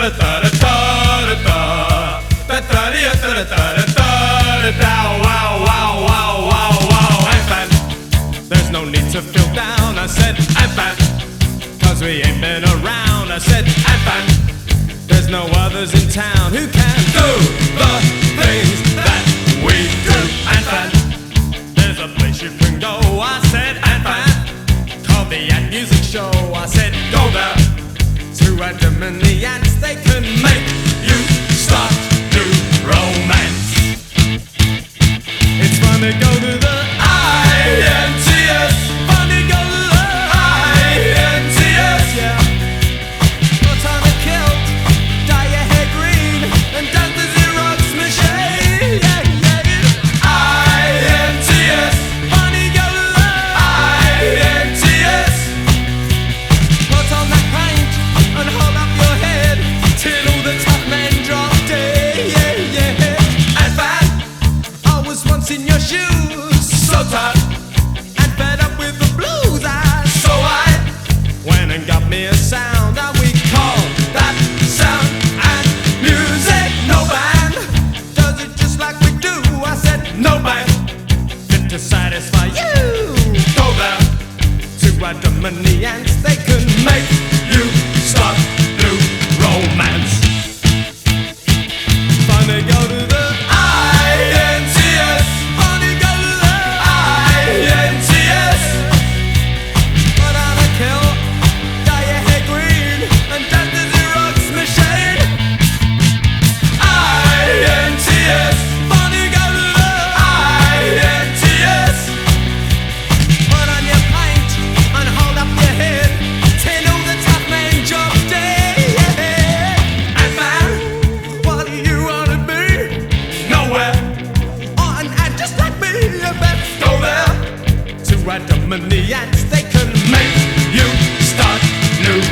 There's no need to feel down. I said, I'm fat, 'cause we ain't been around. I said, I'm fat, there's no others in town who can do the things that we do. I'm fat, there's a place you can go. I said, I'm fat, called the Ant Music Show. I said, go there to Adam and the Ants. They can make you start to romance. It's fun to go to the INTS. Fun to go to the INTS, yeah. Put on a kilt, dye your hair green, and dance the Xerox machine, yeah, yeah. INTS. Fun to go to the INTS. Put on that paint and hold up your head till all the tough men drop dead, yeah, yeah. And fat, I was once in your shoes, so tight and fed up with the blues. So I went and got me a sound, and we call that sound and music. No band does it just like we do. I said, no band fit to satisfy you. Go there to Adam and the Ants. They can make you start new romance. Fun to go to the INTS. Fun to go to the INTS. Put on a kilt, dye your hair green, and dance the Xerox machine. INTS. Fun to go to the INTS. Put on your paint and hold up your head till all the tough men drop dead. And man, what do you wanna be? Nowhere. Oh, and just like me, you best go there to Adam and the Ants. They can make you start new